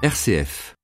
RCF.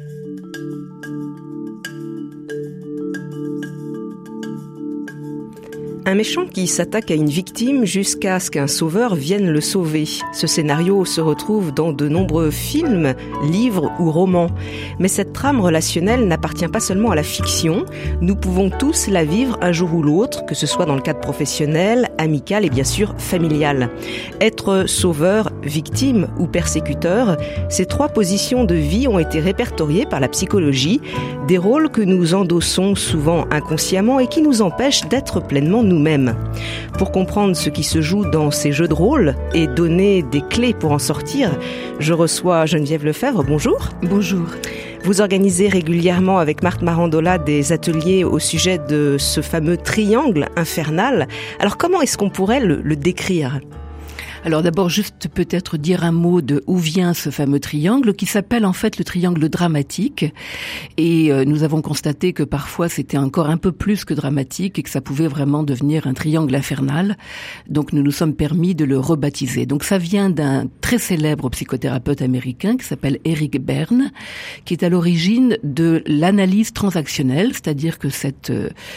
Un méchant qui s'attaque à une victime jusqu'à ce qu'un sauveur vienne le sauver. Ce scénario se retrouve dans de nombreux films, livres ou romans. Mais cette trame relationnelle n'appartient pas seulement à la fiction. Nous pouvons tous la vivre un jour ou l'autre, que ce soit dans le cadre professionnel, amical et bien sûr familial. Être sauveur, victime ou persécuteur, ces trois positions de vie ont été répertoriées par la psychologie, des rôles que nous endossons souvent inconsciemment et qui nous empêchent d'être pleinement nous-mêmes. Pour comprendre ce qui se joue dans ces jeux de rôle et donner des clés pour en sortir, je reçois Geneviève Lefebvre. Bonjour. Bonjour. Vous organisez régulièrement avec Marthe Marandola des ateliers au sujet de ce fameux triangle infernal. Alors comment est-ce qu'on pourrait le décrire ? Alors d'abord, juste peut-être dire un mot de où vient ce fameux triangle qui s'appelle en fait le triangle dramatique. Et nous avons constaté que parfois c'était encore un peu plus que dramatique et que ça pouvait vraiment devenir un triangle infernal. Donc nous nous sommes permis de le rebaptiser. Donc ça vient d'un très célèbre psychothérapeute américain qui s'appelle Eric Berne, qui est à l'origine de l'analyse transactionnelle, c'est-à-dire que cet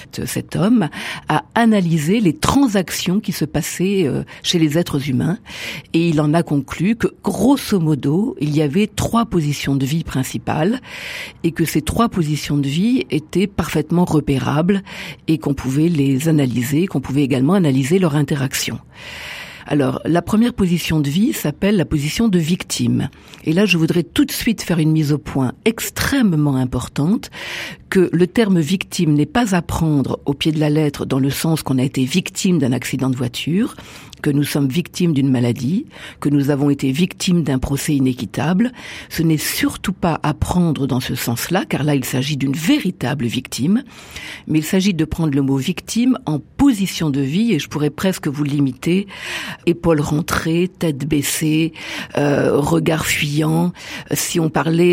homme a analysé les transactions qui se passaient chez les êtres humains. Et il en a conclu que, grosso modo, il y avait trois positions de vie principales et que ces trois positions de vie étaient parfaitement repérables et qu'on pouvait les analyser, qu'on pouvait également analyser leur interaction. Alors, la première position de vie s'appelle la position de victime. Et là, je voudrais tout de suite faire une mise au point extrêmement importante, que le terme victime n'est pas à prendre au pied de la lettre dans le sens qu'on a été victime d'un accident de voiture, que nous sommes victimes d'une maladie, que nous avons été victimes d'un procès inéquitable. Ce n'est surtout pas à prendre dans ce sens-là, car là, il s'agit d'une véritable victime. Mais il s'agit de prendre le mot victime en position de vie, et je pourrais presque vous limiter, épaules rentrées, tête baissée, regard fuyant. Si on parlait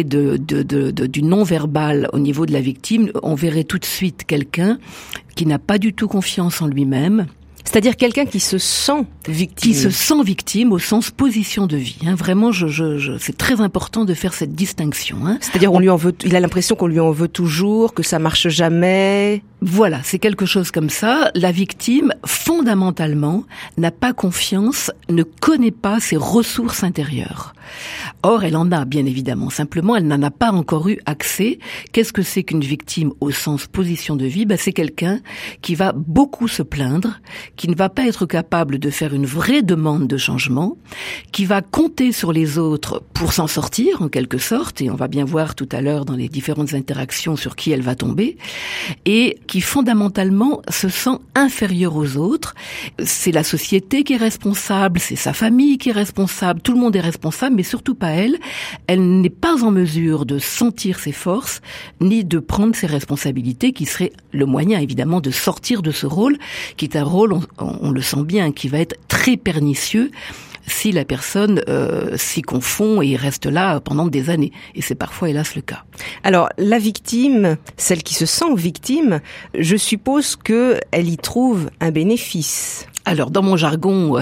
du non-verbal au niveau de la victime, on verrait tout de suite quelqu'un qui n'a pas du tout confiance en lui-même. C'est-à-dire quelqu'un qui se sent victime. Qui se sent victime au sens position de vie. Vraiment, c'est très important de faire cette distinction. C'est-à-dire il a l'impression qu'on lui en veut toujours, que ça marche jamais. Voilà, c'est quelque chose comme ça. La victime, fondamentalement, n'a pas confiance, ne connaît pas ses ressources intérieures. Or, elle en a, bien évidemment. Simplement, elle n'en a pas encore eu accès. Qu'est-ce que c'est qu'une victime au sens position de vie ? C'est quelqu'un qui va beaucoup se plaindre, qui ne va pas être capable de faire une vraie demande de changement, qui va compter sur les autres pour s'en sortir, en quelque sorte, et on va bien voir tout à l'heure dans les différentes interactions sur qui elle va tomber, et qui fondamentalement se sent inférieure aux autres. C'est la société qui est responsable, c'est sa famille qui est responsable, tout le monde est responsable, mais surtout pas elle. Elle n'est pas en mesure de sentir ses forces, ni de prendre ses responsabilités, qui serait le moyen évidemment de sortir de ce rôle, qui est un rôle, on le sent bien, qui va être très pernicieux si la personne s'y confond et reste là pendant des années. Et c'est parfois, hélas, le cas. Alors, la victime, celle qui se sent victime, je suppose qu'elle y trouve un bénéfice. Alors, dans mon jargon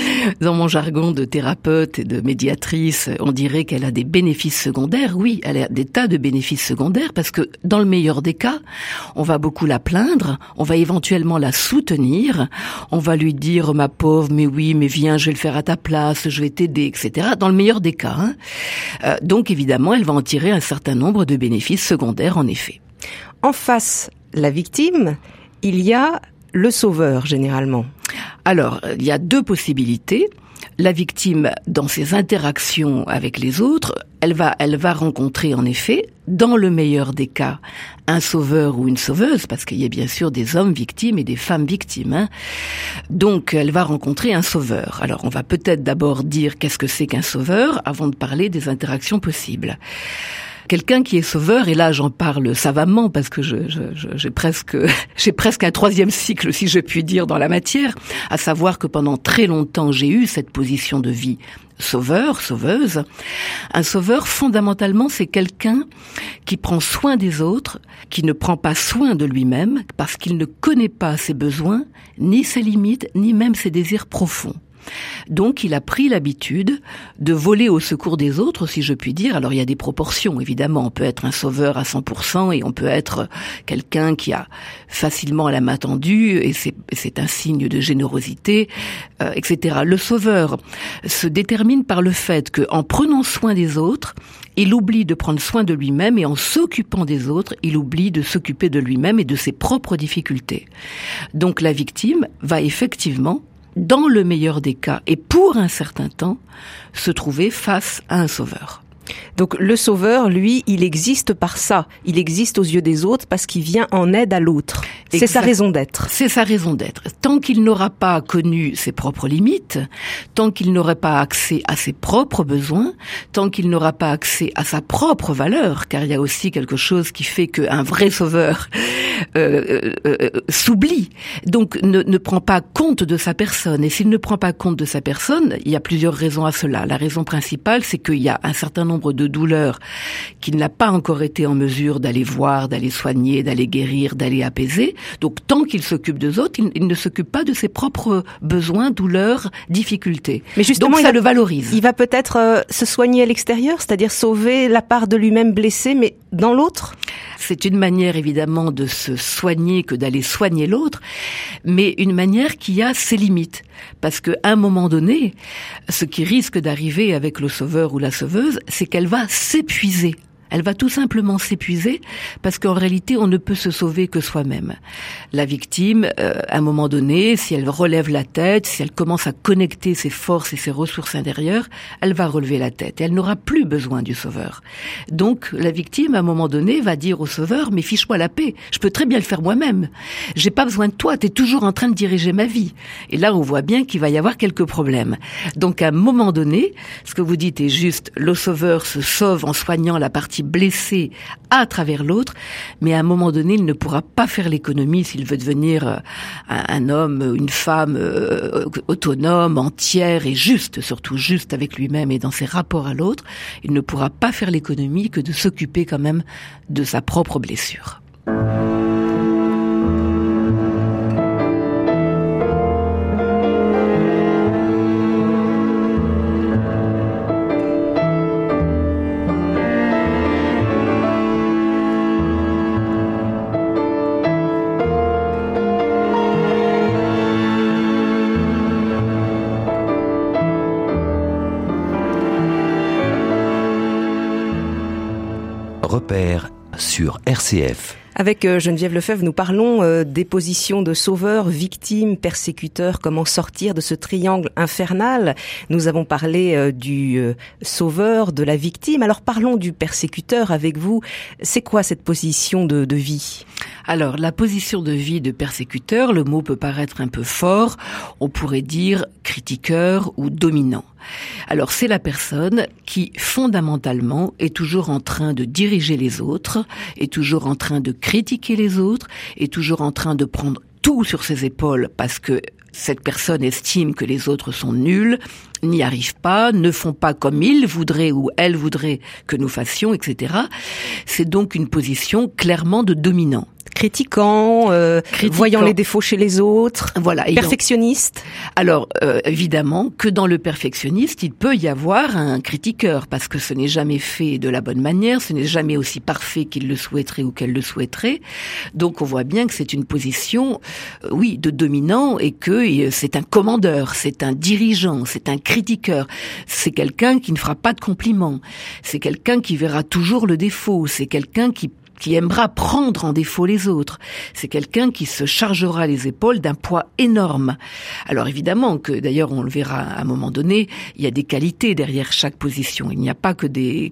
de thérapeute et de médiatrice, on dirait qu'elle a des bénéfices secondaires. Oui, elle a des tas de bénéfices secondaires parce que, dans le meilleur des cas, on va beaucoup la plaindre, on va éventuellement la soutenir, on va lui dire, ma pauvre, mais oui, mais viens, je vais le faire à ta place, je vais t'aider, etc. Dans le meilleur des cas. Donc, évidemment, elle va en tirer un certain nombre de bénéfices secondaires, en effet. En face, la victime, il y a le sauveur, généralement. Alors, il y a deux possibilités. La victime, dans ses interactions avec les autres, elle va rencontrer en effet, dans le meilleur des cas, un sauveur ou une sauveuse, parce qu'il y a bien sûr des hommes victimes et des femmes victimes. Donc, elle va rencontrer un sauveur. Alors, on va peut-être d'abord dire qu'est-ce que c'est qu'un sauveur, avant de parler des interactions possibles. Quelqu'un qui est sauveur, et là j'en parle savamment parce que j'ai presque un 3e cycle, si je puis dire, dans la matière, à savoir que pendant très longtemps j'ai eu cette position de vie sauveur, sauveuse. Un sauveur, fondamentalement, c'est quelqu'un qui prend soin des autres, qui ne prend pas soin de lui-même parce qu'il ne connaît pas ses besoins, ni ses limites, ni même ses désirs profonds. Donc il a pris l'habitude de voler au secours des autres, si je puis dire. Alors il y a des proportions, évidemment. On peut être un sauveur à 100% et on peut être quelqu'un qui a facilement la main tendue et c'est un signe de générosité, etc. Le sauveur se détermine par le fait qu'en prenant soin des autres, il oublie de prendre soin de lui-même et en s'occupant des autres, il oublie de s'occuper de lui-même et de ses propres difficultés. Donc la victime va effectivement, dans le meilleur des cas et pour un certain temps, se trouver face à un sauveur. Donc le sauveur, lui, il existe par ça. Il existe aux yeux des autres parce qu'il vient en aide à l'autre. C'est sa raison d'être. C'est sa raison d'être. Tant qu'il n'aura pas connu ses propres limites, tant qu'il n'aura pas accès à ses propres besoins, tant qu'il n'aura pas accès à sa propre valeur, car il y a aussi quelque chose qui fait qu'un vrai sauveur s'oublie, donc ne prend pas compte de sa personne. Et s'il ne prend pas compte de sa personne, il y a plusieurs raisons à cela. La raison principale, c'est qu'il y a un certain nombre de douleurs qu'il n'a pas encore été en mesure d'aller voir, d'aller soigner, d'aller guérir, d'aller apaiser. Donc tant qu'il s'occupe des autres, il ne s'occupe pas de ses propres besoins, douleurs, difficultés. Mais justement, donc ça le valorise. Il va peut-être se soigner à l'extérieur, c'est-à-dire sauver la part de lui-même blessée, mais dans l'autre. C'est une manière évidemment de se soigner que d'aller soigner l'autre, mais une manière qui a ses limites. Parce qu'à un moment donné, ce qui risque d'arriver avec le sauveur ou la sauveuse, c'est qu'elle va s'épuiser. Elle va tout simplement s'épuiser parce qu'en réalité, on ne peut se sauver que soi-même. La victime, à un moment donné, si elle relève la tête, si elle commence à connecter ses forces et ses ressources intérieures, elle va relever la tête et elle n'aura plus besoin du sauveur. Donc, la victime, à un moment donné, va dire au sauveur, mais fiche-moi la paix, je peux très bien le faire moi-même. J'ai pas besoin de toi, t'es toujours en train de diriger ma vie. Et là, on voit bien qu'il va y avoir quelques problèmes. Donc, à un moment donné, ce que vous dites est juste, le sauveur se sauve en soignant la partie blessé à travers l'autre, mais à un moment donné, il ne pourra pas faire l'économie s'il veut devenir un homme, une femme autonome, entière et juste, surtout juste avec lui-même et dans ses rapports à l'autre. Il ne pourra pas faire l'économie que de s'occuper quand même de sa propre blessure. Repère sur RCF. Avec Geneviève Lefebvre, nous parlons des positions de sauveur, victime, persécuteur, comment sortir de ce triangle infernal. Nous avons parlé du sauveur, de la victime. Alors parlons du persécuteur avec vous. C'est quoi cette position de vie ? Alors, la position de vie de persécuteur, le mot peut paraître un peu fort. On pourrait dire critiqueur ou dominant. Alors, c'est la personne qui, fondamentalement, est toujours en train de diriger les autres, est toujours en train de critiquer les autres, est toujours en train de prendre tout sur ses épaules parce que cette personne estime que les autres sont nuls, n'y arrivent pas, ne font pas comme il voudrait ou elle voudrait que nous fassions, etc. C'est donc une position clairement de dominant. Critiquant, voyant les défauts chez les autres, voilà, perfectionniste. Alors, évidemment que dans le perfectionniste, il peut y avoir un critiqueur, parce que ce n'est jamais fait de la bonne manière, ce n'est jamais aussi parfait qu'il le souhaiterait ou qu'elle le souhaiterait. Donc, on voit bien que c'est une position, oui, de dominant et que c'est un commandeur, c'est un dirigeant, c'est un critiqueur. C'est quelqu'un qui ne fera pas de compliments. C'est quelqu'un qui verra toujours le défaut. C'est quelqu'un qui aimera prendre en défaut les autres. C'est quelqu'un qui se chargera les épaules d'un poids énorme. Alors évidemment que, d'ailleurs, on le verra à un moment donné, il y a des qualités derrière chaque position. Il n'y a pas que des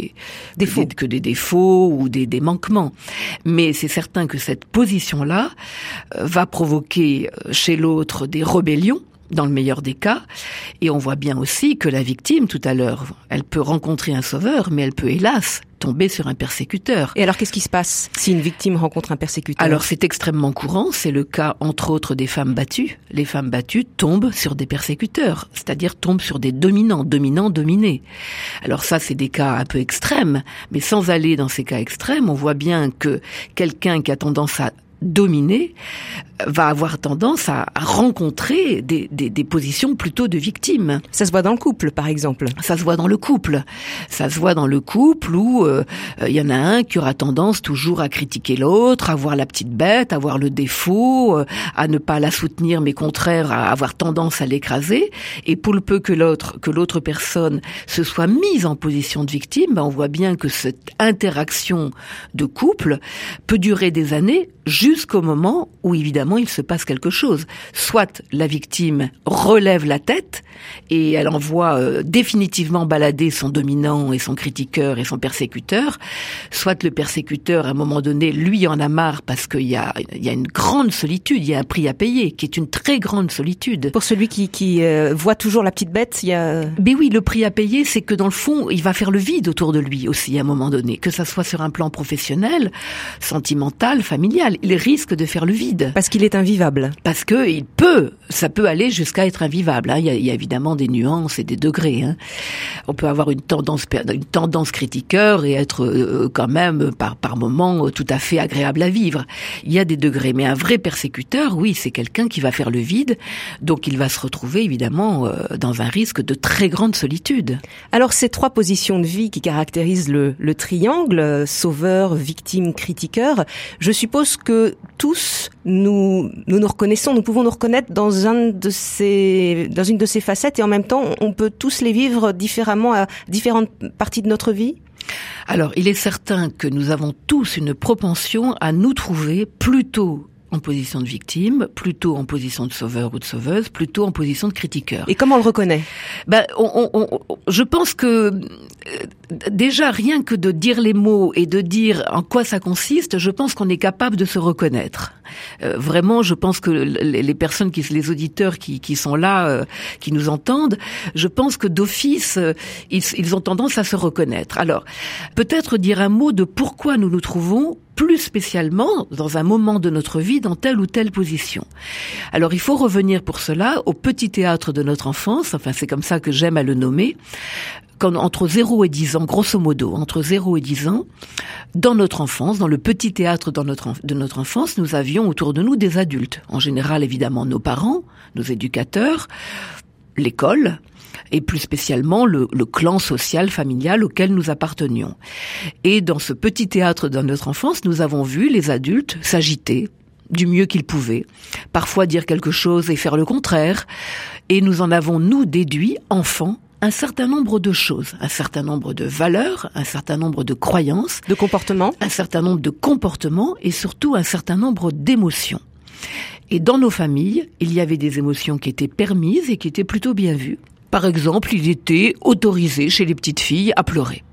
défauts ou des manquements. Mais c'est certain que cette position-là va provoquer chez l'autre des rébellions, dans le meilleur des cas, et on voit bien aussi que la victime, tout à l'heure, elle peut rencontrer un sauveur, mais elle peut, hélas, tomber sur un persécuteur. Et alors, qu'est-ce qui se passe si une victime rencontre un persécuteur ? Alors, c'est extrêmement courant, c'est le cas, entre autres, des femmes battues. Les femmes battues tombent sur des persécuteurs, c'est-à-dire tombent sur des dominants, dominés. Alors ça, c'est des cas un peu extrêmes, mais sans aller dans ces cas extrêmes, on voit bien que quelqu'un qui a tendance à dominer va avoir tendance à rencontrer des positions plutôt de victime. Ça se voit dans le couple, par exemple. Ça se voit dans le couple. Ça se voit dans le couple où il y en a un qui aura tendance toujours à critiquer l'autre, à voir la petite bête, à voir le défaut, à ne pas la soutenir, mais contraire, à avoir tendance à l'écraser. Et pour le peu que l'autre personne se soit mise en position de victime, on voit bien que cette interaction de couple peut durer des années jusqu'au moment où, évidemment, il se passe quelque chose. Soit la victime relève la tête et elle envoie définitivement balader son dominant et son critiqueur et son persécuteur, soit le persécuteur, à un moment donné, lui en a marre parce qu'il y a une grande solitude, il y a un prix à payer, qui est une très grande solitude. Pour celui qui voit toujours la petite bête, il y a... Mais oui, le prix à payer, c'est que dans le fond, il va faire le vide autour de lui aussi, à un moment donné, que ça soit sur un plan professionnel, sentimental, familial. Il risque de faire le vide. Parce qu'il est invivable. Parce que ça peut aller jusqu'à être invivable. Il y a évidemment des nuances et des degrés. On peut avoir une tendance critiqueur et être quand même par moments tout à fait agréable à vivre. Il y a des degrés, mais un vrai persécuteur, oui, c'est quelqu'un qui va faire le vide, donc il va se retrouver évidemment dans un risque de très grande solitude. Alors ces trois positions de vie qui caractérisent le triangle, sauveur, victime, critiqueur, je suppose que tous nous reconnaissons, nous pouvons nous reconnaître dans une de ces facettes, et en même temps on peut tous les vivre différemment à différentes parties de notre vie. Alors, il est certain que nous avons tous une propension à nous trouver plutôt en position de victime, plutôt en position de sauveur ou de sauveuse, plutôt en position de critiqueur. Et comment on le reconnaît ? Je pense que déjà rien que de dire les mots et de dire en quoi ça consiste, je pense qu'on est capable de se reconnaître. Vraiment, je pense que les personnes, les auditeurs qui sont là, qui nous entendent, je pense que d'office, ils ont tendance à se reconnaître. Alors, peut-être dire un mot de pourquoi nous nous trouvons plus spécialement dans un moment de notre vie dans telle ou telle position. Alors il faut revenir pour cela au petit théâtre de notre enfance, enfin c'est comme ça que j'aime à le nommer, quand entre 0 et 10 ans, grosso modo, entre 0 et 10 ans, dans notre enfance, dans le petit théâtre de notre enfance, nous avions autour de nous des adultes. En général, évidemment, nos parents, nos éducateurs, l'école, et plus spécialement le clan social, familial auquel nous appartenions. Et dans ce petit théâtre de notre enfance, nous avons vu les adultes s'agiter du mieux qu'ils pouvaient, parfois dire quelque chose et faire le contraire, et nous en avons, nous, déduit, enfants, un certain nombre de choses, un certain nombre de valeurs, un certain nombre de croyances, de comportements, un certain nombre de comportements et surtout un certain nombre d'émotions. Et dans nos familles, il y avait des émotions qui étaient permises et qui étaient plutôt bien vues. Par exemple, il était autorisé chez les petites filles à pleurer.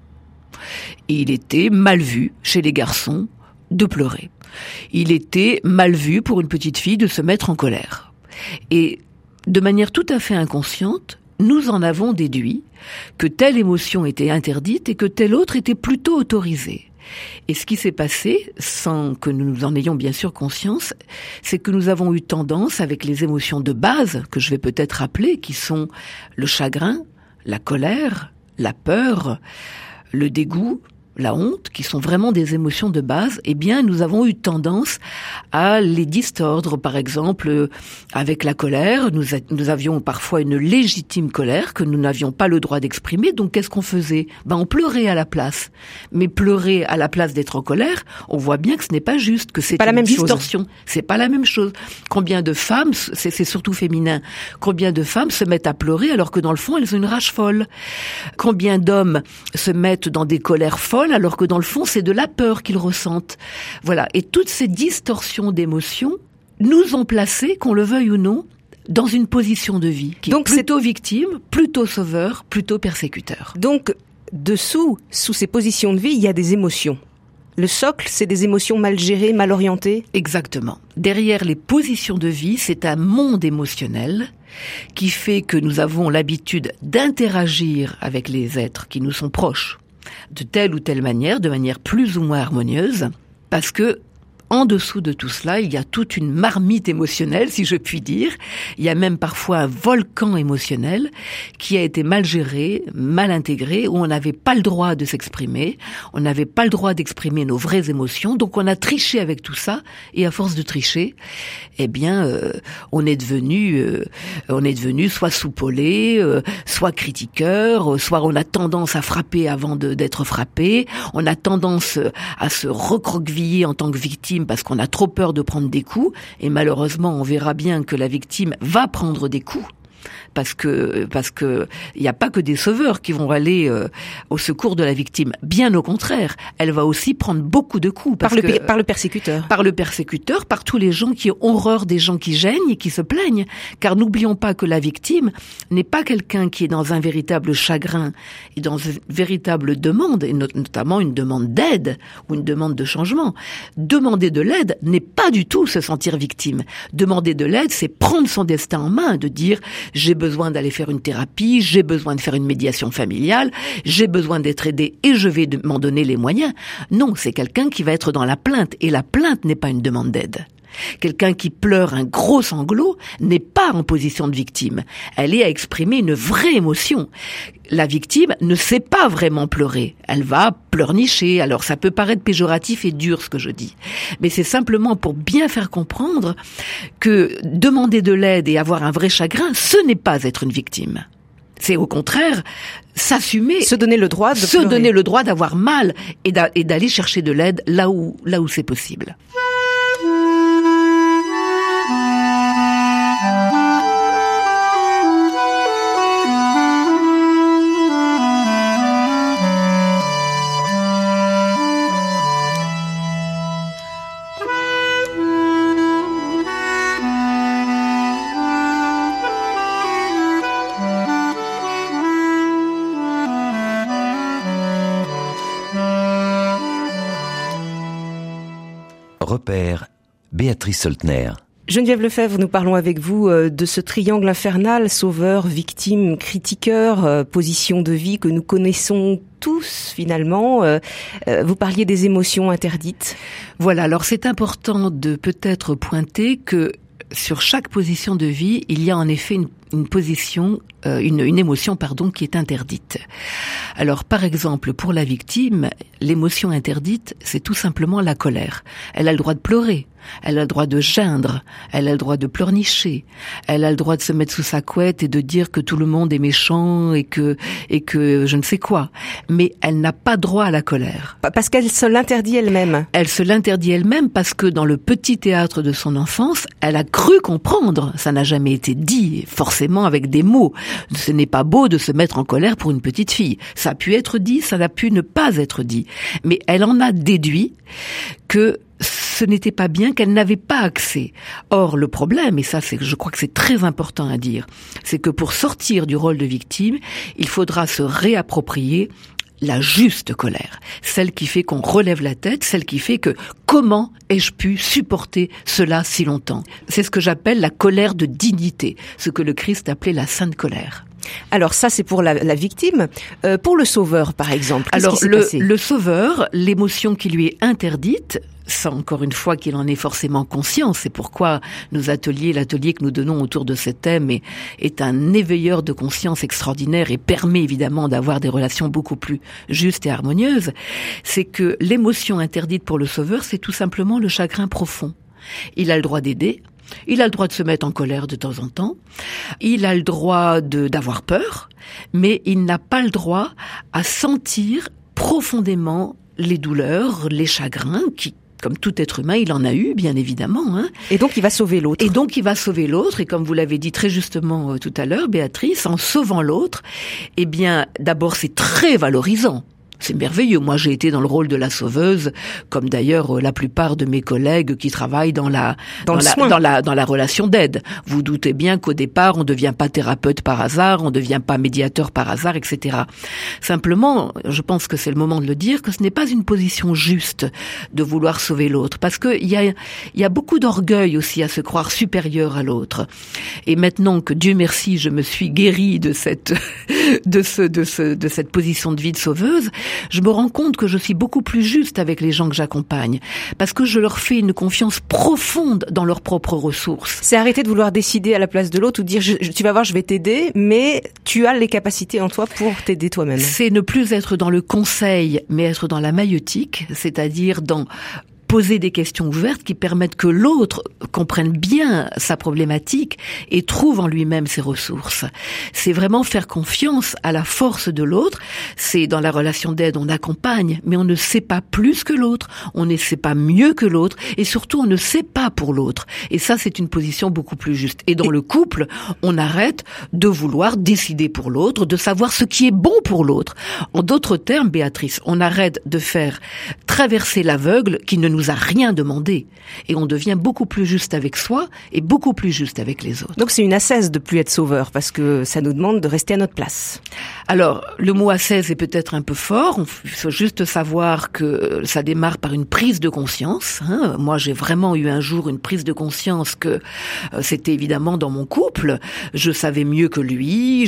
Et il était mal vu chez les garçons de pleurer. Il était mal vu pour une petite fille de se mettre en colère. Et de manière tout à fait inconsciente, nous en avons déduit que telle émotion était interdite et que telle autre était plutôt autorisée. Et ce qui s'est passé, sans que nous en ayons bien sûr conscience, c'est que nous avons eu tendance, avec les émotions de base, que je vais peut-être rappeler, qui sont le chagrin, la colère, la peur, le dégoût, la honte, qui sont vraiment des émotions de base, eh bien, nous avons eu tendance à les distordre. Par exemple, avec la colère, nous avions parfois une légitime colère que nous n'avions pas le droit d'exprimer. Donc, qu'est-ce qu'on faisait ? On pleurait à la place. Mais pleurer à la place d'être en colère, on voit bien que ce n'est pas juste, que c'est une distorsion. C'est pas la même chose. Combien de femmes, c'est surtout féminin, combien de femmes se mettent à pleurer alors que dans le fond, elles ont une rage folle ? Combien d'hommes se mettent dans des colères folles alors que dans le fond, c'est de la peur qu'ils ressentent. Voilà. Et toutes ces distorsions d'émotions nous ont placés, qu'on le veuille ou non, dans une position de vie qui est plutôt victime, plutôt sauveur, plutôt persécuteur. Donc, sous ces positions de vie, il y a des émotions. Le socle, c'est des émotions mal gérées, mal orientées ? Exactement. Derrière les positions de vie, c'est un monde émotionnel qui fait que nous avons l'habitude d'interagir avec les êtres qui nous sont proches de telle ou telle manière, de manière plus ou moins harmonieuse, parce que en dessous de tout cela, il y a toute une marmite émotionnelle, si je puis dire. Il y a même parfois un volcan émotionnel qui a été mal géré, mal intégré, où on n'avait pas le droit de s'exprimer, on n'avait pas le droit d'exprimer nos vraies émotions, donc on a triché avec tout ça, et à force de tricher, eh bien, on est devenu soit soupolé, soit critiqueur, soit on a tendance à frapper avant d'être frappé, on a tendance à se recroqueviller en tant que victime parce qu'on a trop peur de prendre des coups, et malheureusement on verra bien que la victime va prendre des coups. Parce que il n'y a pas que des sauveurs qui vont aller au secours de la victime. Bien au contraire, elle va aussi prendre beaucoup de coups. Par le persécuteur. Par le persécuteur, par tous les gens qui ont horreur des gens qui gênent et qui se plaignent. Car n'oublions pas que la victime n'est pas quelqu'un qui est dans un véritable chagrin et dans une véritable demande, et notamment une demande d'aide ou une demande de changement. Demander de l'aide n'est pas du tout se sentir victime. Demander de l'aide, c'est prendre son destin en main, de dire j'ai besoin d'aller faire une thérapie, j'ai besoin de faire une médiation familiale, j'ai besoin d'être aidé et je vais m'en donner les moyens. Non, c'est quelqu'un qui va être dans la plainte, et la plainte n'est pas une demande d'aide. Quelqu'un qui pleure un gros sanglot n'est pas en position de victime. Elle est à exprimer une vraie émotion. La victime ne sait pas vraiment pleurer. Elle va pleurnicher. Alors ça peut paraître péjoratif et dur ce que je dis. Mais c'est simplement pour bien faire comprendre que demander de l'aide et avoir un vrai chagrin, ce n'est pas être une victime. C'est au contraire s'assumer, se donner le droit de pleurer. Donner le droit d'avoir mal et d'aller chercher de l'aide là où c'est possible. Repère, Béatrice Soltner. Geneviève Lefebvre, nous parlons avec vous de ce triangle infernal, sauveur, victime, critiqueur, position de vie que nous connaissons tous finalement. Vous parliez des émotions interdites. Voilà, alors c'est important de peut-être pointer que sur chaque position de vie, il y a en effet une position, une émotion, qui est interdite. Alors, par exemple, pour la victime, l'émotion interdite, c'est tout simplement la colère. Elle a le droit de pleurer, elle a le droit de geindre, elle a le droit de pleurnicher, elle a le droit de se mettre sous sa couette et de dire que tout le monde est méchant et que je ne sais quoi. Mais elle n'a pas droit à la colère. Parce qu'elle se l'interdit elle-même. Elle se l'interdit elle-même parce que dans le petit théâtre de son enfance, elle a cru comprendre. Ça n'a jamais été dit, forcément avec des mots. Ce n'est pas beau de se mettre en colère pour une petite fille. Ça a pu être dit, ça n'a pu ne pas être dit. Mais elle en a déduit que ce n'était pas bien, qu'elle n'avait pas accès. Or, le problème, et ça, je crois que c'est très important à dire, c'est que pour sortir du rôle de victime, il faudra se réapproprier la juste colère, celle qui fait qu'on relève la tête, celle qui fait que comment ai-je pu supporter cela si longtemps? C'est ce que j'appelle la colère de dignité, ce que le Christ appelait la sainte colère. Alors ça, c'est pour la victime. Pour le sauveur, par exemple, qu'est-ce qui s'est passé ? Le sauveur, l'émotion qui lui est interdite, sans encore une fois qu'il en ait forcément conscience, c'est pourquoi l'atelier que nous donnons autour de ce thème est un éveilleur de conscience extraordinaire et permet évidemment d'avoir des relations beaucoup plus justes et harmonieuses, c'est que l'émotion interdite pour le sauveur, c'est tout simplement le chagrin profond. Il a le droit d'aider, il a le droit de se mettre en colère de temps en temps, il a le droit d'avoir peur, mais il n'a pas le droit à sentir profondément les douleurs, les chagrins qui, comme tout être humain, il en a eu, bien évidemment. Et donc, il va sauver l'autre. Et comme vous l'avez dit très justement tout à l'heure, Béatrice, en sauvant l'autre, eh bien, d'abord, c'est très valorisant. C'est merveilleux. Moi, j'ai été dans le rôle de la sauveuse, comme d'ailleurs la plupart de mes collègues qui travaillent dans la relation d'aide. Vous doutez bien qu'au départ, on ne devient pas thérapeute par hasard, on ne devient pas médiateur par hasard, etc. Simplement, je pense que c'est le moment de le dire, que ce n'est pas une position juste de vouloir sauver l'autre, parce que il y a beaucoup d'orgueil aussi à se croire supérieur à l'autre. Et maintenant que Dieu merci, je me suis guérie de cette de cette position de vie de sauveuse, je me rends compte que je suis beaucoup plus juste avec les gens que j'accompagne, parce que je leur fais une confiance profonde dans leurs propres ressources. C'est arrêter de vouloir décider à la place de l'autre ou dire tu vas voir, je vais t'aider, mais tu as les capacités en toi pour t'aider toi-même. C'est ne plus être dans le conseil, mais être dans la maïeutique, c'est-à-dire dans poser des questions ouvertes qui permettent que l'autre comprenne bien sa problématique et trouve en lui-même ses ressources. C'est vraiment faire confiance à la force de l'autre. C'est dans la relation d'aide, on accompagne, mais on ne sait pas plus que l'autre, on ne sait pas mieux que l'autre, et surtout on ne sait pas pour l'autre. Et ça, c'est une position beaucoup plus juste. Et dans le couple, on arrête de vouloir décider pour l'autre, de savoir ce qui est bon pour l'autre. En d'autres termes, Béatrice, on arrête de faire traverser l'aveugle qui ne nous a rien demandé. Et on devient beaucoup plus juste avec soi et beaucoup plus juste avec les autres. Donc c'est une ascèse de plus être sauveur, parce que ça nous demande de rester à notre place. Alors, le mot ascèse est peut-être un peu fort. Il faut juste savoir que ça démarre par une prise de conscience. Moi, j'ai vraiment eu un jour une prise de conscience que c'était évidemment dans mon couple. Je savais mieux que lui.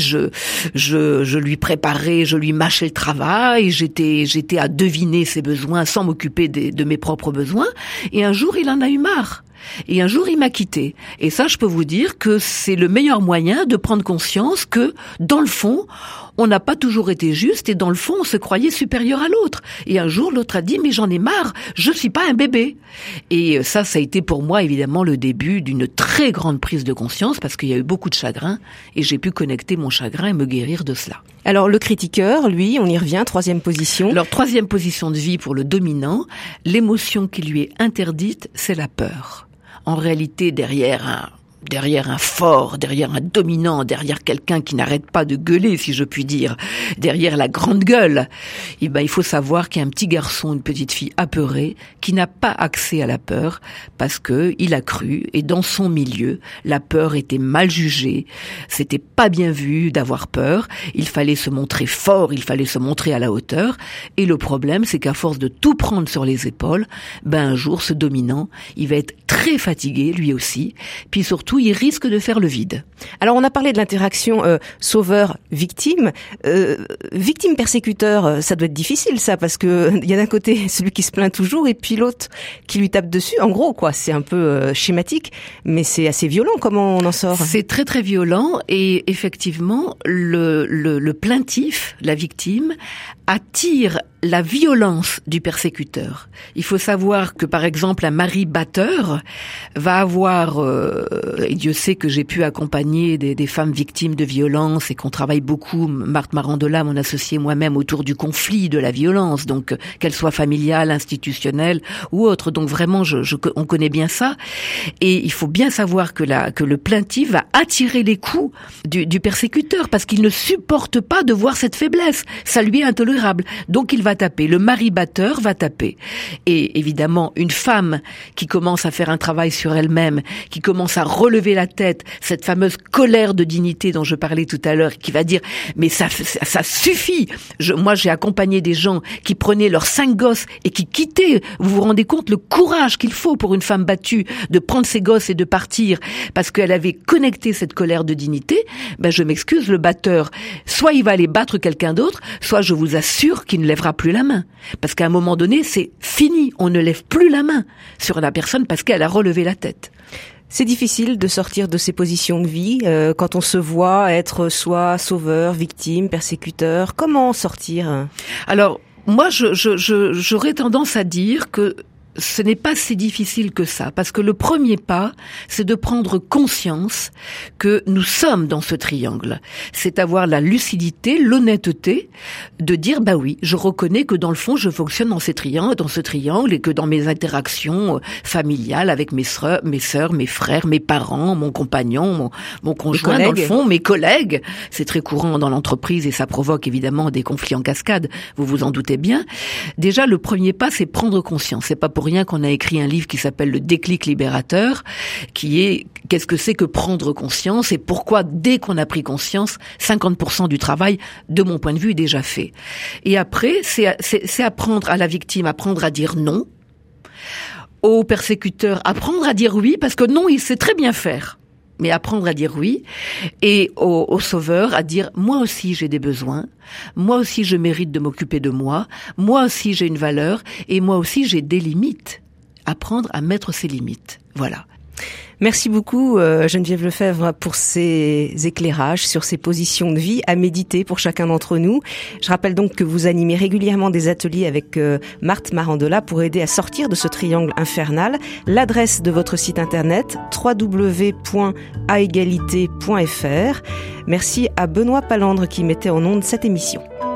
Je lui préparais, je lui mâchais le travail. J'étais à deviner ses besoins sans m'occuper de mes propres besoins. Et un jour, il en a eu marre. Et un jour, il m'a quitté. Et ça, je peux vous dire que c'est le meilleur moyen de prendre conscience que, dans le fond, on n'a pas toujours été juste et dans le fond, on se croyait supérieur à l'autre. Et un jour, l'autre a dit « mais j'en ai marre, je suis pas un bébé ». Et ça a été pour moi, évidemment, le début d'une très grande prise de conscience parce qu'il y a eu beaucoup de chagrin et j'ai pu connecter mon chagrin et me guérir de cela. Alors, le critiqueur, lui, on y revient, troisième position. Alors, troisième position de vie pour le dominant, l'émotion qui lui est interdite, c'est la peur. En réalité, derrière un fort, derrière un dominant, derrière quelqu'un qui n'arrête pas de gueuler, si je puis dire, derrière la grande gueule, il faut savoir qu'il y a un petit garçon, une petite fille apeurée, qui n'a pas accès à la peur, parce que il a cru, et dans son milieu, la peur était mal jugée, c'était pas bien vu d'avoir peur, il fallait se montrer fort, il fallait se montrer à la hauteur, et le problème, c'est qu'à force de tout prendre sur les épaules, un jour, ce dominant, il va être très fatigué, lui aussi, puis surtout, il risque de faire le vide. Alors, on a parlé de l'interaction sauveur-victime. Victime-persécuteur, ça doit être difficile, ça, parce que il y a d'un côté celui qui se plaint toujours et puis l'autre qui lui tape dessus. En gros, quoi, c'est un peu schématique, mais c'est assez violent. Comment on en sort ? C'est très, très violent et effectivement, le plaintif, la victime, attire la violence du persécuteur. Il faut savoir que, par exemple, un mari batteur va avoir, et Dieu sait que j'ai pu accompagner des femmes victimes de violences et qu'on travaille beaucoup, Marthe Marandola, mon associée, moi-même, autour du conflit de la violence, donc qu'elle soit familiale, institutionnelle ou autre. Donc vraiment, on connaît bien ça. Et il faut bien savoir que le plaintif va attirer les coups du persécuteur parce qu'il ne supporte pas de voir cette faiblesse. Ça lui est intolérable. Donc il va taper. Le mari batteur va taper. Et évidemment, une femme qui commence à faire un travail sur elle-même, qui commence à relever la tête, cette fameuse colère de dignité dont je parlais tout à l'heure, qui va dire mais ça suffit. Moi, j'ai accompagné des gens qui prenaient leurs 5 gosses et qui quittaient. Vous vous rendez compte le courage qu'il faut pour une femme battue de prendre ses gosses et de partir parce qu'elle avait connecté cette colère de dignité. Je m'excuse, le batteur, soit il va aller battre quelqu'un d'autre, soit je vous assure qu'il ne lèvera plus la main. Parce qu'à un moment donné, c'est fini. On ne lève plus la main sur la personne parce qu'elle a relevé la tête. C'est difficile de sortir de ces positions de vie quand on se voit être soit sauveur, victime, persécuteur. Comment sortir ? Alors, moi, j'aurais tendance à dire que ce n'est pas si difficile que ça, parce que le premier pas, c'est de prendre conscience que nous sommes dans ce triangle. C'est avoir la lucidité, l'honnêteté, de dire, oui, je reconnais que dans le fond, je fonctionne dans ce triangle, et que dans mes interactions familiales avec mes sœurs, mes frères, mes parents, mon compagnon, mon conjoint, dans le fond, mes collègues, c'est très courant dans l'entreprise et ça provoque évidemment des conflits en cascade, vous vous en doutez bien. Déjà, le premier pas, c'est prendre conscience. C'est pas pour rien qu'on a écrit un livre qui s'appelle Le déclic libérateur, qui est qu'est-ce que c'est que prendre conscience et pourquoi dès qu'on a pris conscience, 50% du travail, de mon point de vue, est déjà fait. Et après, c'est apprendre à la victime, apprendre à dire non, au persécuteur, apprendre à dire oui, parce que non, il sait très bien faire. mais apprendre à dire oui, et au sauveur à dire moi aussi j'ai des besoins, moi aussi je mérite de m'occuper de moi aussi j'ai une valeur, et moi aussi j'ai des limites. Apprendre à mettre ses limites. Voilà. Merci beaucoup Geneviève Lefebvre pour ces éclairages sur ces positions de vie à méditer pour chacun d'entre nous. Je rappelle donc que vous animez régulièrement des ateliers avec Marthe Marandola pour aider à sortir de ce triangle infernal. L'adresse de votre site internet www.aégalité.fr. Merci à Benoît Palandre qui mettait en onde cette émission.